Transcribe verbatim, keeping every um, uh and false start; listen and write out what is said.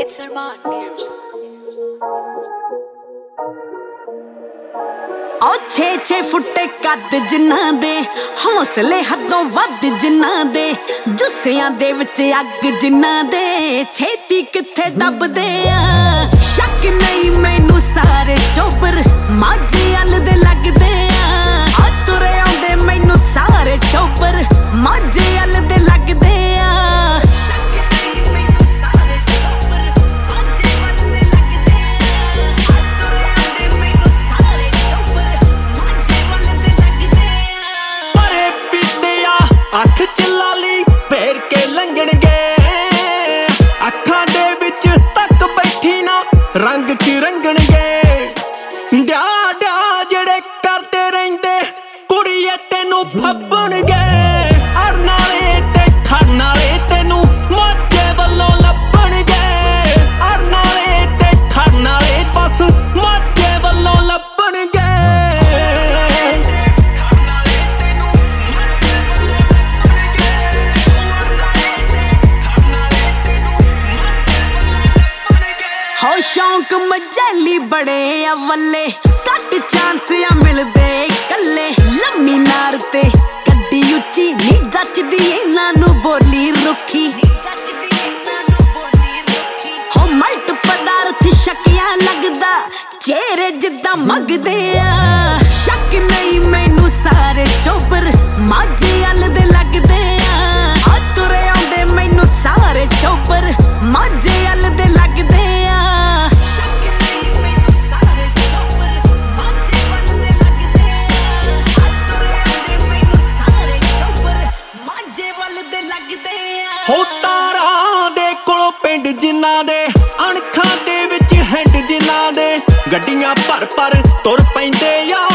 It's Arman Music. ओ छे छे फुटे कद जिन्हां दे हौसले हदों वध जिन्हां दे जुस्सियां दे विच अग जिन्हां दे छेती किथे दबदे आ शक नहीं मैनू सारे चोबर माझे अल दे लगदे आ तुरे आउंदे मैनू सारे चोबर माझे अल दे लगदे आ अख च लाली फेर के लंघणगे अखां दे विच तक बैठी ना रंग च रंगणगे ड्या ड्या जेड़े करदे रहिंदे कुड़िए तेनू फब्बणगे अर नाले ते खड़ नाले तेनू मौजे वल्लों लब्बणगे अर नाले ते खड़ नाले बस मौजे वल्लों लब्बणगे हो शौक मजाली बड़े अवले घट चांस आ मिलदे कल्ले लम्मी नार ते कड्डी उच्ची नी जचदी इन्हां नू बोली रुखी हो मल्ट पदार्थ शकियां लगदा चेहरे जिद्दां मगदे आ शक नहीं मैनू सारे चोबर माझे अल दे लगदे आ तुरे आउंदे मैनू सारे चोबर माझे अल दे लगदे हो तारां दे कोलों पिंड जिन्हां दे अणखां दे विच हैंड जिन्हां दे गड्डियां भर भर तुर पैंदे आ